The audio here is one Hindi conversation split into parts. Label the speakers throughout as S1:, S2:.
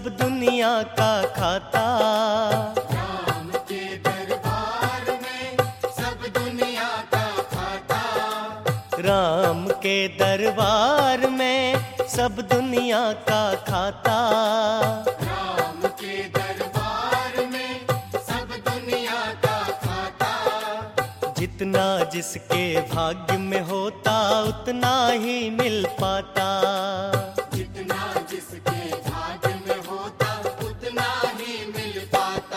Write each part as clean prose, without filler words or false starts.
S1: सब दुनिया का खाता।
S2: राम के दरबार में सब दुनिया का खाता।
S1: राम के दरबार में सब दुनिया का खाता।
S2: राम के दरबार में सब दुनिया का खाता।
S1: जितना जिसके भाग्य में होता उतना ही मिल पाता।
S2: जितना जिसके भाग्य में होता उतना ही मिल पाता।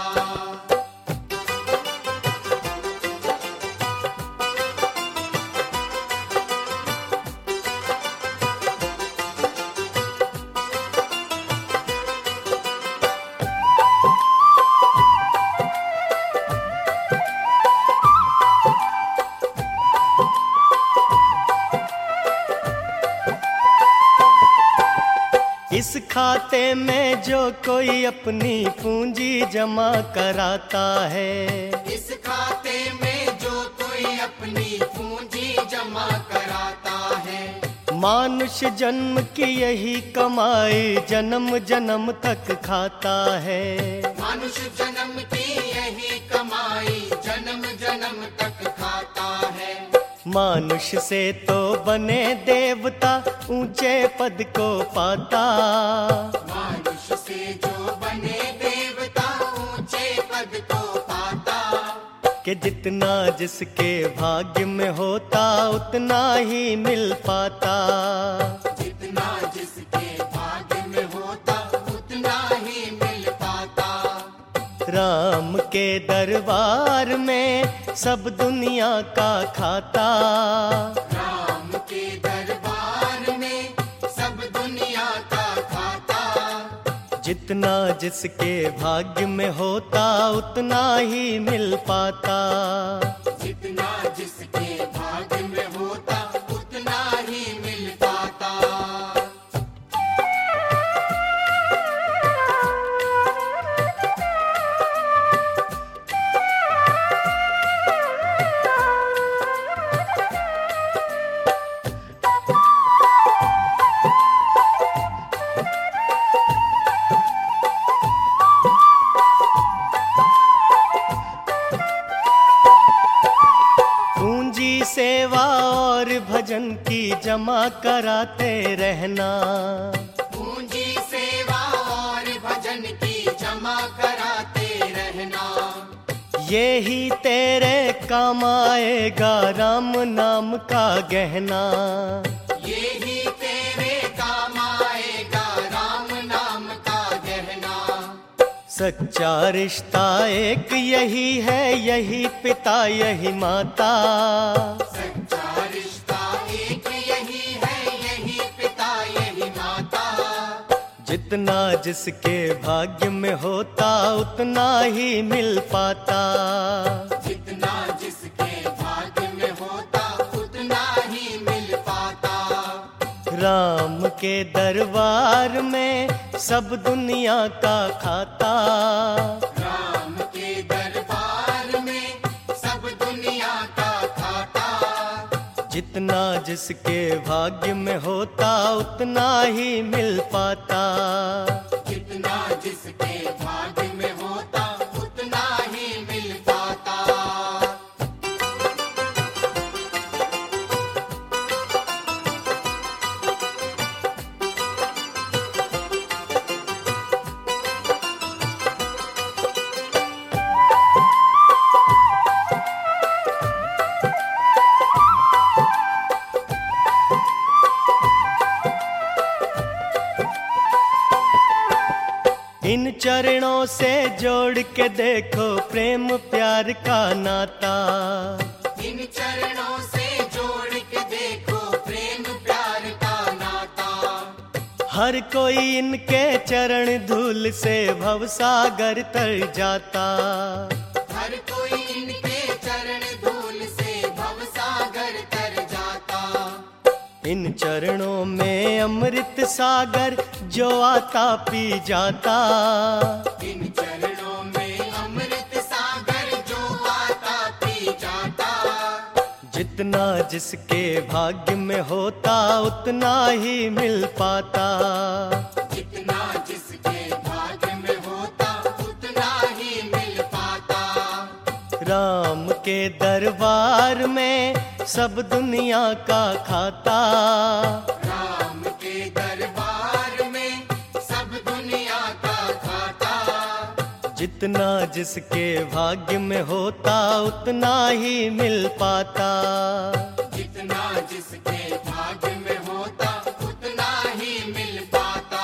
S1: इस खाते में जो कोई अपनी पूंजी जमा कराता है,
S2: इस खाते में जो कोई अपनी पूंजी जमा कराता है,
S1: मानुष जन्म की यही कमाई जन्म जन्म तक खाता है।
S2: मनुष्य जन्म की यही कमाई जन्म जन्म तक खाता है।
S1: मानुष से तो बने देवता ऊंचे पद को पाता।
S2: मनुष्य से जो बने देवता ऊंचे पद को पाता।
S1: कि जितना जिसके भाग्य में होता उतना ही मिल पाता।
S2: जितना जिसके भाग्य में होता उतना ही मिल पाता।
S1: राम के दरबार में सब दुनिया का खाता।
S2: राम के दरबार में सब दुनिया का खाता।
S1: जितना जिसके भाग्य में होता उतना ही मिल पाता।
S2: जितना जिसके भाग्य में होता उतना ही मिल पाता।
S1: पूंजी सेवा और भजन की जमा कराते रहना।
S2: पूंजी सेवा और भजन की जमा कराते रहना।
S1: ये ही तेरे काम आएगा राम नाम का गहना।
S2: ये ही तेरे काम आएगा राम नाम का गहना।
S1: सच्चा रिश्ता एक यही है, यही पिता यही माता।
S2: सच्चा रिश्ता एक यही है, यही पिता यही माता।
S1: जितना जिसके भाग्य में होता उतना ही मिल पाता।
S2: जितना जिसके भाग्य में होता उतना ही मिल पाता।
S1: राम के दरबार में सब दुनिया का खाता।
S2: राम के दरबार में सब दुनिया का खाता।
S1: जितना जिसके भाग्य में होता उतना ही मिल पाता।
S2: जितना जिसके भाग्य में होता उतना ही मिल पाता।
S1: इन चरणों से जोड़ के देखो प्रेम प्यार का नाता।
S2: इन चरणों से जोड़ के देखो प्रेम प्यार का नाता।
S1: हर कोई इनके चरण धूल से भवसागर तर जाता।
S2: हर कोई इनके चरण धूल से भवसागर तर जाता।
S1: इन चरणों में अमृत सागर जो आता पी जाता।
S2: इन चरणों में अमृत सागर जो आता पी जाता।
S1: जितना जिसके भाग्य में होता उतना ही मिल पाता।
S2: जितना जिसके भाग्य
S1: राम के दरबार में सब दुनिया का खाता।
S2: राम के दरबार में सब दुनिया का खाता।
S1: जितना जिसके भाग्य में होता उतना ही मिल पाता।
S2: जितना जिसके भाग्य में होता उतना ही मिल पाता।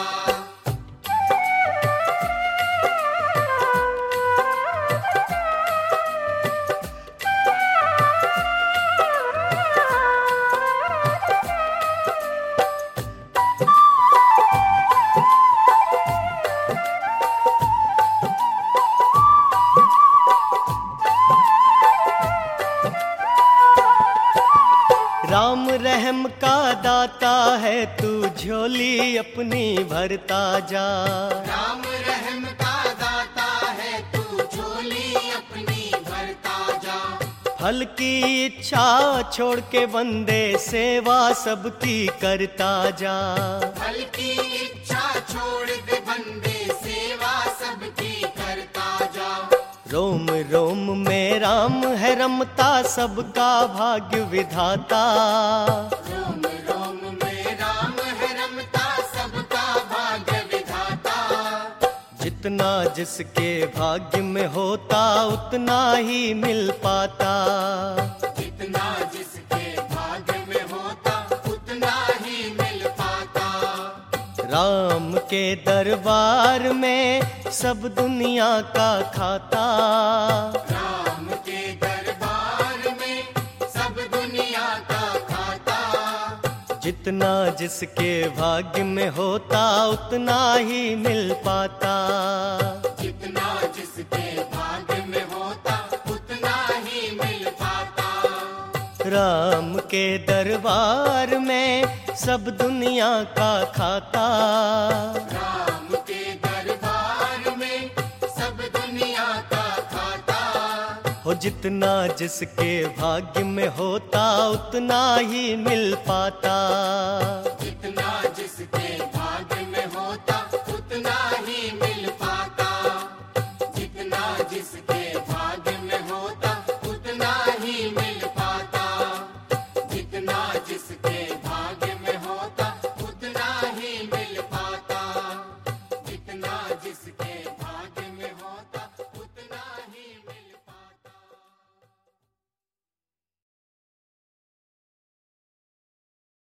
S1: राम रहम का दाता है, तू झोली अपनी भरता जा।
S2: राम रहम का दाता है, तू झोली अपनी भरता जा।
S1: फल की इच्छा छोड़ के बंदे सेवा सबकी करता जा।
S2: फल की इच्छा छोड़ दे बंदे सेवा सबकी करता जा।
S1: रोम रोम में राम है रमता, सबका भाग्य विधाता।
S2: रोम रोम में राम है रमता, सबका भाग्य विधाता।
S1: जितना जिसके भाग्य में होता उतना ही मिल पाता।
S2: जितना जिसके भाग्य में होता उतना ही मिल पाता।
S1: राम के दरबार में सब दुनिया का खाता।
S2: राम के दरबार में सब दुनिया का खाता।
S1: जितना जिसके भाग्य में होता उतना ही मिल पाता।
S2: जितना जिसके भाग्य में होता उतना ही मिल पाता।
S1: राम के दरबार में सब दुनिया का खाता।
S2: राम के दरबार में सब दुनिया का खाता।
S1: हो जितना जिसके भाग्य में होता उतना ही मिल पाता।
S2: जितना जिसके